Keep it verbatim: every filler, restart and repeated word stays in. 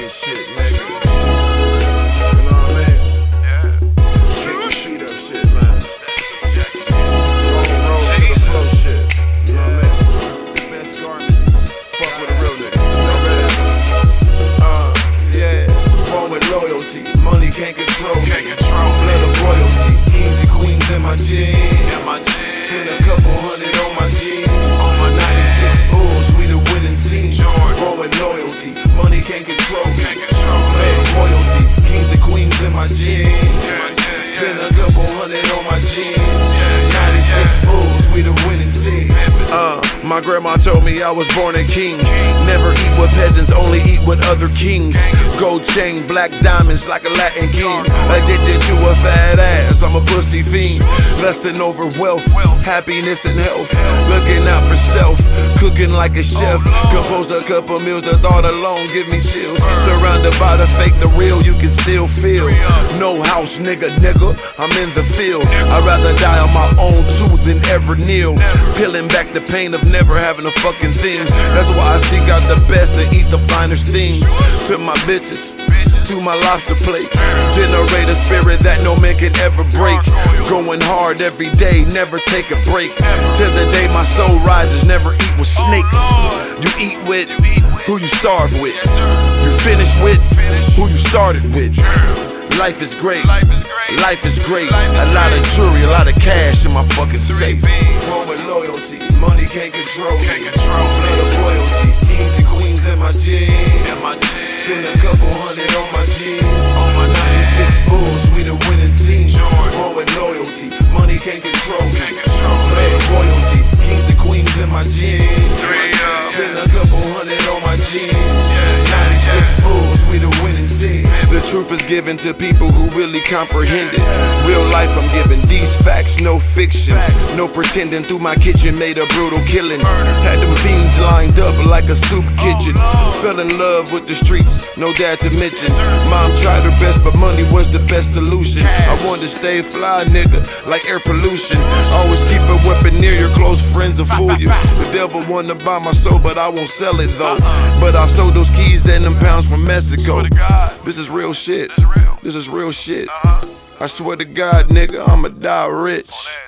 this shit, nigga. You know what I mean? Yeah. Shake your sheet up shit, man. That's some Jackie shit. Roll, roll to the flow shit. You know what I mean? The best garments. Fuck with a real nigga. You know that? Uh, yeah. Born with loyalty. Money can't control me. Can't control me. Blood of royalty. Kings and queens in my jeans. In my jeans. Spend a couple hundred on my jeans. On my ninety-six Bulls, we the winning team. Born with loyalty. Money can't control me. Can't control me. Blood of royalty. Kings and queens in my jeans. Spend a couple hundred on my jeans. ninety-six Bulls, we the winning team. Uh, my grandma told me I was born a king. Never eat with peasants, only eat with other kings. Gold chain, black diamonds like a Latin king. Addicted to a fat ass, I'm a pussy fiend. Lusting over wealth, happiness and health. Looking out for self, cooking like a chef. Compose a couple meals, the thought alone give me chills. Surrounded by the fake, the real you can still feel. No house, nigga, nigga, I'm in the field. I'd rather die on my own too than ever kneel. Peeling back the pain of never having a fucking thing. That's why I seek out the best and eat the finest things. To my bitches, to my lobster plate. Generate a spirit that no man can ever break. Going hard every day, never take a break. Till the day my soul rises, never eat with snakes. You eat with who you starve with. You finish with who you started with. Life is great, life is great. A lot of jewelry, a lot of cash in my fucking safe. Born with loyalty, money can't control me. Blood of royalty, kings and queens in my jeans. Spend a couple hundred on my jeans. ninety-six Bulls, we the winning team. Born with loyalty, money can't control me. Blood of royalty, kings and queens in my jeans. Spend a couple hundred on my jeans. ninety-six Bulls, we the winning team. The truth is given to people who really comprehend it. Real life, I'm giving these facts, no fiction. No pretending, through my kitchen made a brutal killing. Had them fiends lined up like a soup kitchen. Fell in love with the streets, no dad to mention. Mom tried her best, but money was the best solution. I wanted to stay fly, nigga, like air pollution. Always keep a weapon near your close friends and fool you. The devil wanna buy my soul, but I won't sell it though. But I've sold those keys and them pounds from Mexico. This is real shit. This is real shit. I swear to God, nigga, I'ma die rich.